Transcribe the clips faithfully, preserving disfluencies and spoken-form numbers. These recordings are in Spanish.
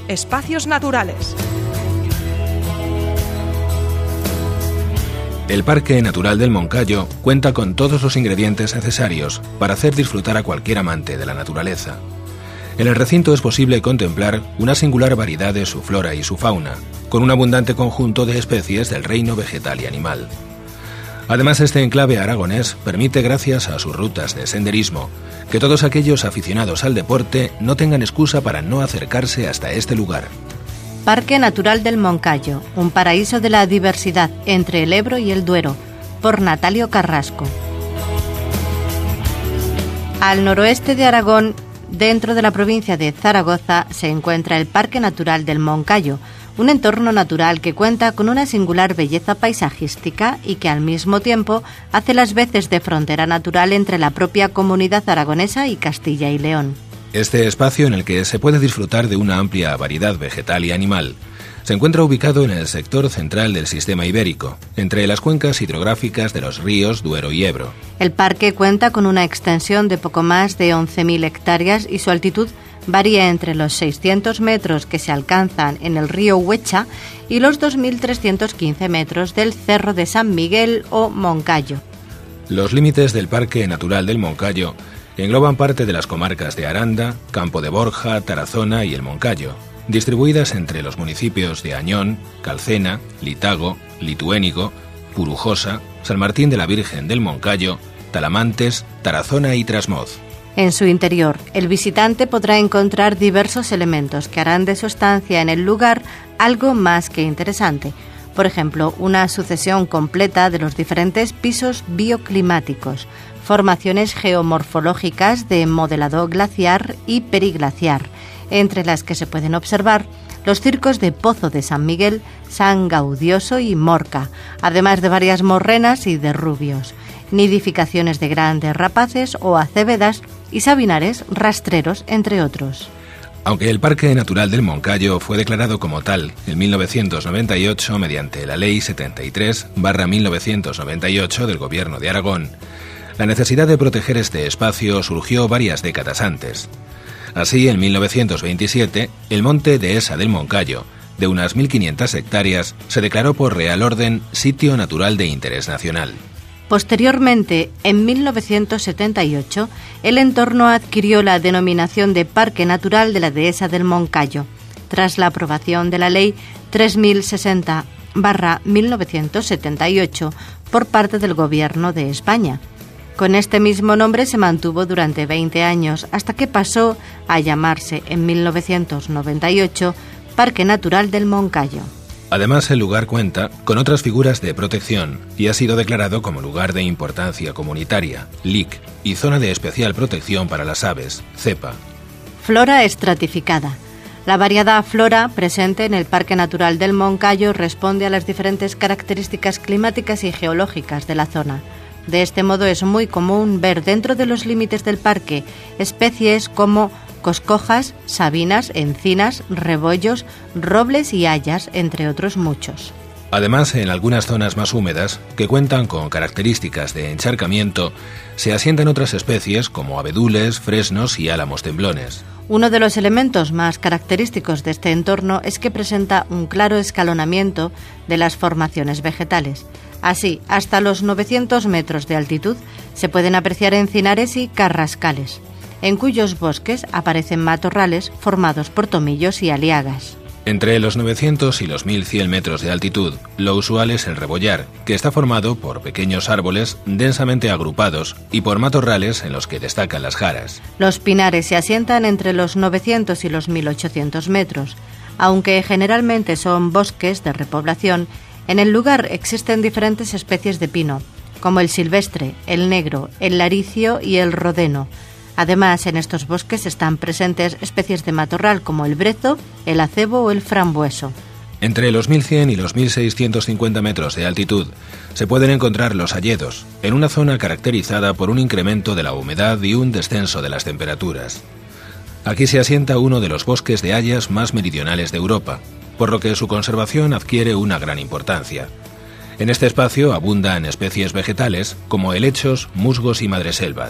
espacios naturales. El Parque Natural del Moncayo cuenta con todos los ingredientes necesarios para hacer disfrutar a cualquier amante de la naturaleza. En el recinto es posible contemplar una singular variedad de su flora y su fauna, con un abundante conjunto de especies del reino vegetal y animal. Además, este enclave aragonés permite, gracias a sus rutas de senderismo, que todos aquellos aficionados al deporte no tengan excusa para no acercarse hasta este lugar. Parque Natural del Moncayo, un paraíso de la diversidad entre el Ebro y el Duero, por Natalio Carrasco. Al noroeste de Aragón, dentro de la provincia de Zaragoza, se encuentra el Parque Natural del Moncayo, un entorno natural que cuenta con una singular belleza paisajística y que al mismo tiempo hace las veces de frontera natural entre la propia comunidad aragonesa y Castilla y León. Este espacio, en el que se puede disfrutar de una amplia variedad vegetal y animal, se encuentra ubicado en el sector central del sistema ibérico, entre las cuencas hidrográficas de los ríos Duero y Ebro. El parque cuenta con una extensión de poco más de once mil hectáreas y su altitud varía entre los seiscientos metros que se alcanzan en el río Huecha y los dos mil trescientos quince metros del Cerro de San Miguel o Moncayo. Los límites del Parque Natural del Moncayo engloban parte de las comarcas de Aranda, Campo de Borja, Tarazona y el Moncayo, distribuidas entre los municipios de Añón, Calcena, Litago, Lituénigo, Purujosa, San Martín de la Virgen del Moncayo, Talamantes, Tarazona y Trasmoz. En su interior, el visitante podrá encontrar diversos elementos que harán de su estancia en el lugar algo más que interesante. Por ejemplo, una sucesión completa de los diferentes pisos bioclimáticos, formaciones geomorfológicas de modelado glaciar y periglaciar, entre las que se pueden observar los circos de Pozo de San Miguel, San Gaudioso y Morca, además de varias morrenas y derrubios, nidificaciones de grandes rapaces o acébedas y sabinares rastreros, entre otros. Aunque el Parque Natural del Moncayo fue declarado como tal en mil novecientos noventa y ocho mediante la Ley setenta y tres barra mil novecientos noventa y ocho del Gobierno de Aragón, la necesidad de proteger este espacio surgió varias décadas antes. Así, en mil novecientos veintisiete, el monte Dehesa del Moncayo, de unas mil quinientas hectáreas, se declaró por Real Orden Sitio Natural de Interés Nacional. Posteriormente, en mil novecientos setenta y ocho, el entorno adquirió la denominación de Parque Natural de la Dehesa del Moncayo, tras la aprobación de la Ley tres mil sesenta barra mil novecientos setenta y ocho por parte del Gobierno de España. Con este mismo nombre se mantuvo durante veinte años, hasta que pasó a llamarse en mil novecientos noventa y ocho Parque Natural del Moncayo. Además, el lugar cuenta con otras figuras de protección y ha sido declarado como lugar de importancia comunitaria, L I C, y zona de especial protección para las aves, cepa. Flora estratificada. La variada flora presente en el Parque Natural del Moncayo responde a las diferentes características climáticas y geológicas de la zona. De este modo es muy común ver dentro de los límites del parque especies como coscojas, sabinas, encinas, rebollos, robles y hayas, entre otros muchos. Además, en algunas zonas más húmedas, que cuentan con características de encharcamiento, se asientan otras especies como abedules, fresnos y álamos temblones. Uno de los elementos más característicos de este entorno es que presenta un claro escalonamiento de las formaciones vegetales. Así, hasta los novecientos metros de altitud se pueden apreciar encinares y carrascales, en cuyos bosques aparecen matorrales formados por tomillos y aliagas. Entre los novecientos y los mil cien metros de altitud, lo usual es el rebollar, que está formado por pequeños árboles densamente agrupados y por matorrales en los que destacan las jaras. Los pinares se asientan entre los novecientos y los mil ochocientos metros. Aunque generalmente son bosques de repoblación, en el lugar existen diferentes especies de pino, como el silvestre, el negro, el laricio y el rodeno. Además, en estos bosques están presentes especies de matorral como el brezo, el acebo o el frambueso. Entre los mil cien y los mil seiscientos cincuenta metros de altitud se pueden encontrar los hayedos, en una zona caracterizada por un incremento de la humedad y un descenso de las temperaturas. Aquí se asienta uno de los bosques de hayas más meridionales de Europa, por lo que su conservación adquiere una gran importancia. En este espacio abundan especies vegetales como helechos, musgos y madreselvas,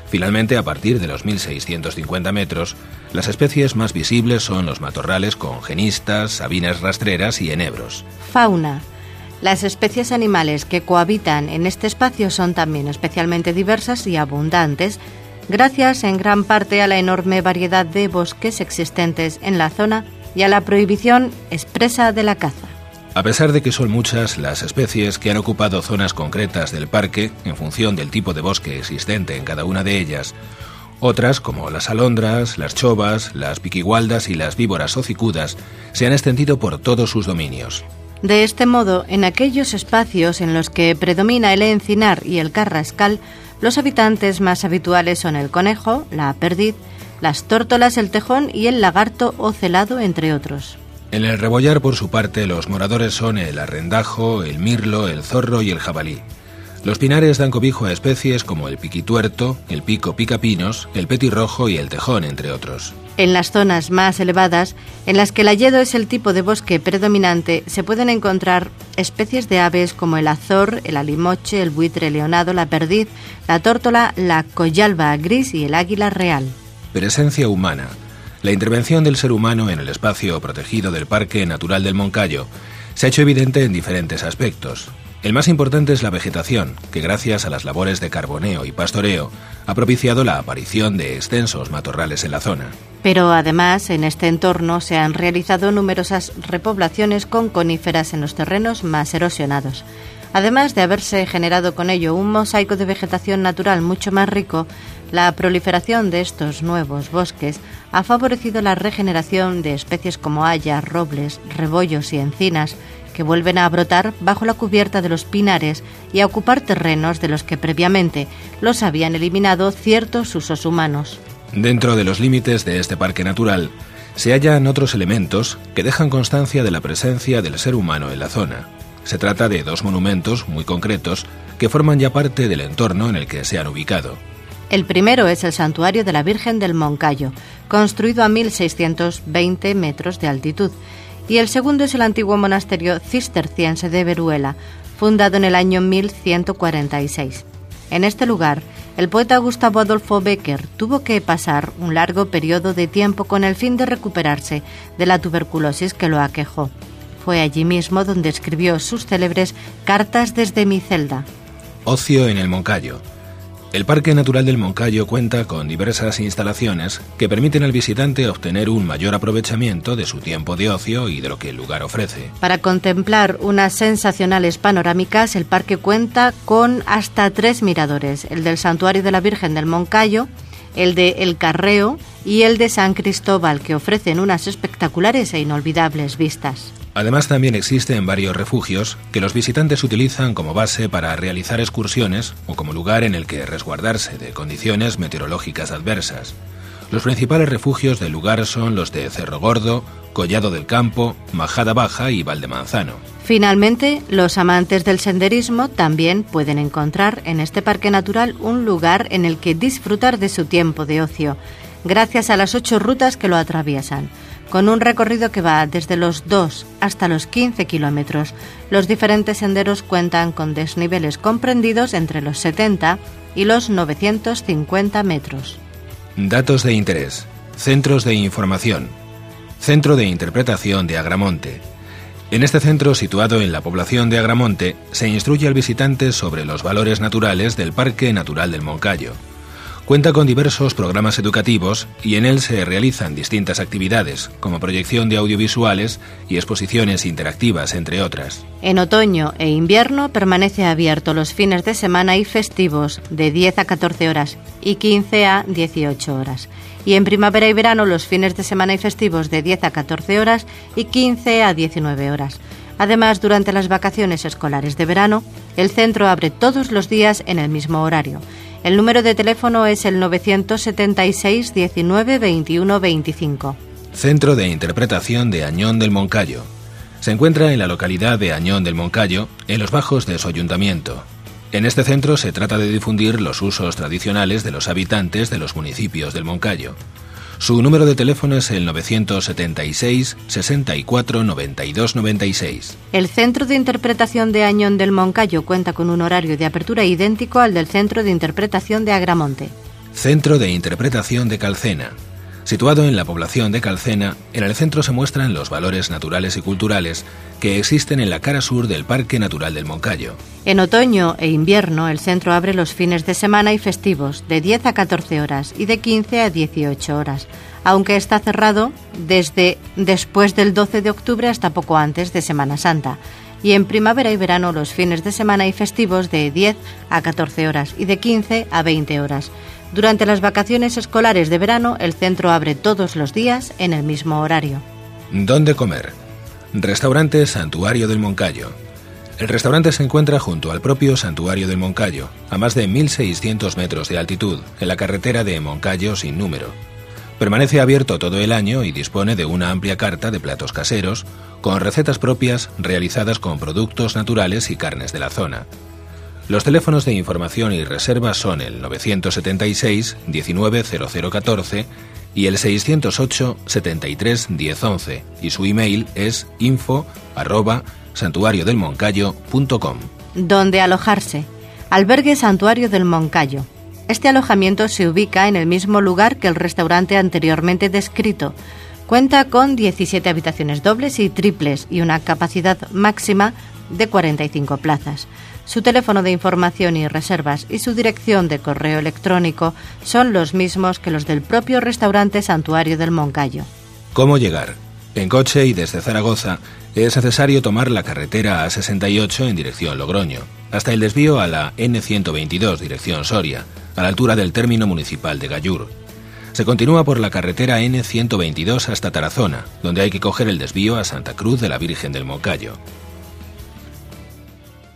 Finalmente, a partir de los mil seiscientos cincuenta metros, las especies más visibles son los matorrales con genistas, sabinas rastreras y enebros. Fauna. Las especies animales que cohabitan en este espacio son también especialmente diversas y abundantes, gracias en gran parte a la enorme variedad de bosques existentes en la zona y a la prohibición expresa de la caza. A pesar de que son muchas las especies que han ocupado zonas concretas del parque en función del tipo de bosque existente en cada una de ellas, otras, como las alondras, las chovas, las piquigualdas y las víboras hocicudas, se han extendido por todos sus dominios. De este modo, en aquellos espacios en los que predomina el encinar y el carrascal, los habitantes más habituales son el conejo, la perdiz, las tórtolas, el tejón y el lagarto ocelado, entre otros. En el rebollar, por su parte, los moradores son el arrendajo, el mirlo, el zorro y el jabalí. Los pinares dan cobijo a especies como el piquituerto, el pico picapinos, el petirrojo y el tejón, entre otros. En las zonas más elevadas, en las que el hayedo es el tipo de bosque predominante, se pueden encontrar especies de aves como el azor, el alimoche, el buitre leonado, la perdiz, la tórtola, la collalba gris y el águila real. Presencia humana. La intervención del ser humano en el espacio protegido del Parque Natural del Moncayo se ha hecho evidente en diferentes aspectos. El más importante es la vegetación, que gracias a las labores de carboneo y pastoreo ha propiciado la aparición de extensos matorrales en la zona. Pero además, en este entorno se han realizado numerosas repoblaciones con coníferas en los terrenos más erosionados. Además de haberse generado con ello un mosaico de vegetación natural mucho más rico, la proliferación de estos nuevos bosques ha favorecido la regeneración de especies como hayas, robles, rebollos y encinas, que vuelven a brotar bajo la cubierta de los pinares y a ocupar terrenos de los que previamente los habían eliminado ciertos usos humanos. Dentro de los límites de este parque natural se hallan otros elementos que dejan constancia de la presencia del ser humano en la zona. Se trata de dos monumentos muy concretos que forman ya parte del entorno en el que se han ubicado. El primero es el Santuario de la Virgen del Moncayo, construido a mil seiscientos veinte metros de altitud, y el segundo es el antiguo monasterio cisterciense de Veruela, fundado en el año mil ciento cuarenta y seis. En este lugar, el poeta Gustavo Adolfo Bécquer tuvo que pasar un largo periodo de tiempo con el fin de recuperarse de la tuberculosis que lo aquejó. Fue allí mismo donde escribió sus célebres Cartas desde mi celda. Ocio en el Moncayo. El Parque Natural del Moncayo cuenta con diversas instalaciones que permiten al visitante obtener un mayor aprovechamiento de su tiempo de ocio y de lo que el lugar ofrece. Para contemplar unas sensacionales panorámicas, el parque cuenta con hasta tres miradores: el del Santuario de la Virgen del Moncayo, el de El Carreo y el de San Cristóbal, que ofrecen unas espectaculares e inolvidables vistas. Además, también existen varios refugios que los visitantes utilizan como base para realizar excursiones o como lugar en el que resguardarse de condiciones meteorológicas adversas. Los principales refugios del lugar son los de Cerro Gordo, Collado del Campo, Majada Baja y Valdemanzano. Finalmente, los amantes del senderismo también pueden encontrar en este parque natural un lugar en el que disfrutar de su tiempo de ocio, gracias a las ocho rutas que lo atraviesan. Con un recorrido que va desde los dos hasta los quince kilómetros, los diferentes senderos cuentan con desniveles comprendidos entre los setenta y los novecientos cincuenta metros. Datos de interés. Centros de información. Centro de Interpretación de Agramonte. En este centro, situado en la población de Agramonte, se instruye al visitante sobre los valores naturales del Parque Natural del Moncayo. Cuenta con diversos programas educativos y en él se realizan distintas actividades, como proyección de audiovisuales y exposiciones interactivas, entre otras. En otoño e invierno permanece abierto los fines de semana y festivos de diez a catorce horas y quince a dieciocho horas. Y en primavera y verano los fines de semana y festivos de diez a catorce horas y quince a diecinueve horas. Además, durante las vacaciones escolares de verano, el centro abre todos los días en el mismo horario. El número de teléfono es el novecientos setenta y seis diecinueve veintiuno veinticinco. Centro de Interpretación de Añón del Moncayo. Se encuentra en la localidad de Añón del Moncayo, en los bajos de su ayuntamiento. En este centro se trata de difundir los usos tradicionales de los habitantes de los municipios del Moncayo. Su número de teléfono es el novecientos setenta y seis sesenta y cuatro noventa y dos noventa y seis. El Centro de Interpretación de Añón del Moncayo cuenta con un horario de apertura idéntico al del Centro de Interpretación de Agramonte. Centro de Interpretación de Calcena. Situado en la población de Calcena, en el centro se muestran los valores naturales y culturales que existen en la cara sur del Parque Natural del Moncayo. En otoño e invierno, el centro abre los fines de semana y festivos, de diez a catorce horas y de quince a dieciocho horas, aunque está cerrado desde después del doce de octubre hasta poco antes de Semana Santa. Y en primavera y verano, los fines de semana y festivos de diez a catorce horas y de quince a veinte horas. Durante las vacaciones escolares de verano, el centro abre todos los días en el mismo horario. ¿Dónde comer? Restaurante Santuario del Moncayo. El restaurante se encuentra junto al propio Santuario del Moncayo, a más de mil seiscientos metros de altitud, en la carretera de Moncayo sin número. Permanece abierto todo el año y dispone de una amplia carta de platos caseros, con recetas propias realizadas con productos naturales y carnes de la zona. Los teléfonos de información y reserva son el novecientos setenta y seis diecinueve cero cero catorce y el seiscientos ocho setenta y tres diez once, y su email es info arroba santuario del moncayo punto com. ¿Dónde alojarse? Albergue Santuario del Moncayo. Este alojamiento se ubica en el mismo lugar que el restaurante anteriormente descrito. Cuenta con diecisiete habitaciones dobles y triples y una capacidad máxima de cuarenta y cinco plazas. Su teléfono de información y reservas y su dirección de correo electrónico son los mismos que los del propio restaurante Santuario del Moncayo. ¿Cómo llegar? En coche y desde Zaragoza es necesario tomar la carretera A sesenta y ocho en dirección Logroño, hasta el desvío a la ene ciento veintidós dirección Soria, a la altura del término municipal de Gallur. Se continúa por la carretera ene ciento veintidós hasta Tarazona, donde hay que coger el desvío a Santa Cruz de la Virgen del Moncayo.